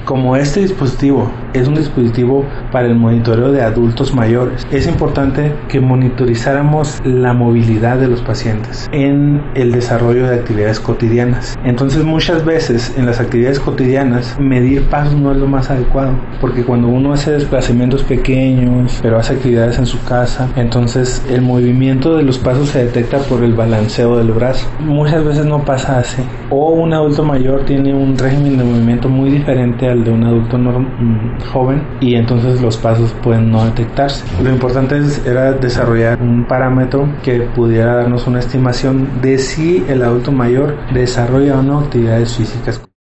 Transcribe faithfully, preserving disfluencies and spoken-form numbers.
Como este dispositivo es un dispositivo para el monitoreo de adultos mayores, es importante que monitorizáramos la movilidad de los pacientes en el desarrollo de actividades cotidianas. Entonces, muchas veces en las actividades cotidianas medir pasos no es lo más adecuado, porque cuando uno hace desplazamientos pequeños, pero hace actividades en su casa, entonces el movimiento de los pasos se detecta por el balanceo del brazo. Muchas veces no pasa así, o un adulto mayor tiene un régimen de movimiento muy diferente al de un adulto norm- joven, y entonces los pasos pueden no detectarse. Lo importante es, era desarrollar un parámetro que pudiera darnos una estimación de si el adulto mayor desarrolla o no actividades físicas.